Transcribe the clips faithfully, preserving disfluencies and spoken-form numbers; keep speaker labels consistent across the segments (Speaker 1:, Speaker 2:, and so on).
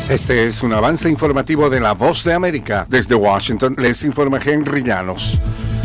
Speaker 1: Este es un avance informativo de La Voz de América. Desde Washington les informa Henry Llanos.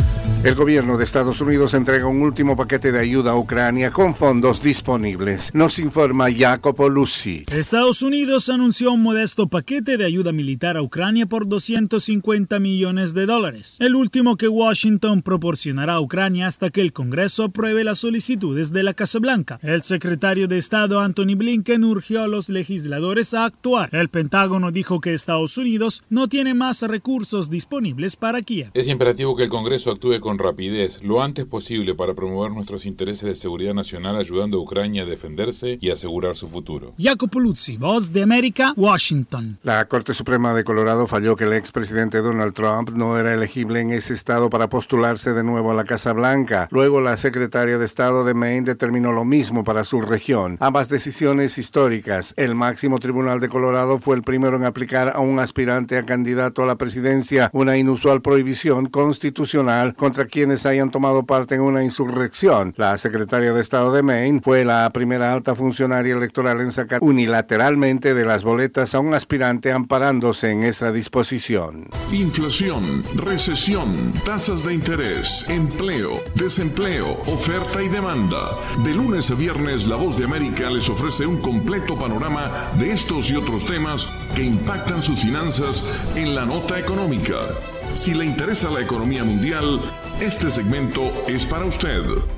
Speaker 1: El gobierno de Estados Unidos entrega un último paquete de ayuda a Ucrania con fondos disponibles. Nos informa Jacopo Luzzi.
Speaker 2: Estados Unidos anunció un modesto paquete de ayuda militar a Ucrania por doscientos cincuenta millones de dólares, el último que Washington proporcionará a Ucrania hasta que el Congreso apruebe las solicitudes de la Casa Blanca. El secretario de Estado Antony Blinken urgió a los legisladores a actuar. El Pentágono dijo que Estados Unidos no tiene más recursos disponibles para Kiev.
Speaker 3: Es imperativo que el Congreso actúe con rapidez, lo antes posible, para promover nuestros intereses de seguridad nacional, ayudando a Ucrania a defenderse y asegurar su futuro.
Speaker 2: Jacopo Luzzi, Voz de América, Washington.
Speaker 1: La Corte Suprema de Colorado falló que el expresidente Donald Trump no era elegible en ese estado para postularse de nuevo a la Casa Blanca. Luego la secretaria de Estado de Maine determinó lo mismo para su región. Ambas decisiones históricas. El máximo tribunal de Colorado fue el primero en aplicar a un aspirante a candidato a la presidencia una inusual prohibición constitucional contra quienes hayan tomado parte en una insurrección. La secretaria de Estado de Maine fue la primera alta funcionaria electoral en sacar unilateralmente de las boletas a un aspirante amparándose en esa disposición.
Speaker 4: Inflación, recesión, tasas de interés, empleo, desempleo, oferta y demanda. De lunes a viernes, La Voz de América les ofrece un completo panorama de estos y otros temas que impactan sus finanzas en la nota económica. Si le interesa la economía mundial, este segmento es para usted.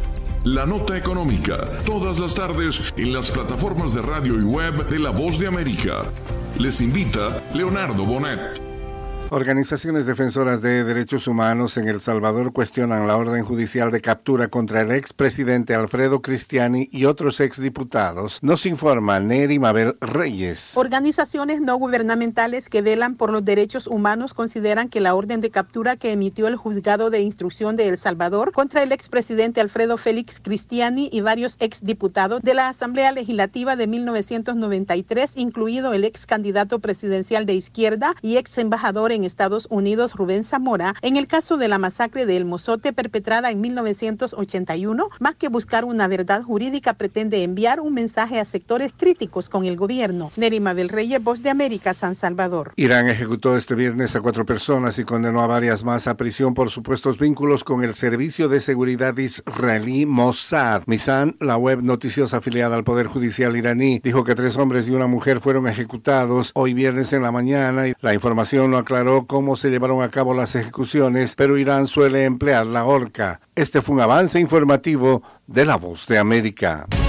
Speaker 4: La Nota Económica, todas las tardes en las plataformas de radio y web de La Voz de América. Les invita Leonardo Bonet.
Speaker 1: Organizaciones defensoras de derechos humanos en El Salvador cuestionan la orden judicial de captura contra el expresidente Alfredo Cristiani y otros exdiputados. Nos informa Neri Mabel Reyes.
Speaker 5: Organizaciones no gubernamentales que velan por los derechos humanos consideran que la orden de captura que emitió el juzgado de instrucción de El Salvador contra el expresidente Alfredo Félix Cristiani y varios exdiputados de la Asamblea Legislativa de mil novecientos noventa y tres, incluido el ex candidato presidencial de izquierda y ex embajador en Estados Unidos, Rubén Zamora, en el caso de la masacre de El Mozote perpetrada en mil novecientos ochenta y uno, más que buscar una verdad jurídica, pretende enviar un mensaje a sectores críticos con el gobierno. Nerima del Reyes, Voz de América, San Salvador.
Speaker 1: Irán ejecutó este viernes a cuatro personas y condenó a varias más a prisión por supuestos vínculos con el servicio de seguridad israelí Mossad. Misan, la web noticiosa afiliada al Poder Judicial iraní, dijo que tres hombres y una mujer fueron ejecutados hoy viernes en la mañana y la información no aclaró cómo se llevaron a cabo las ejecuciones, pero Irán suele emplear la horca. Este fue un avance informativo de La Voz de América.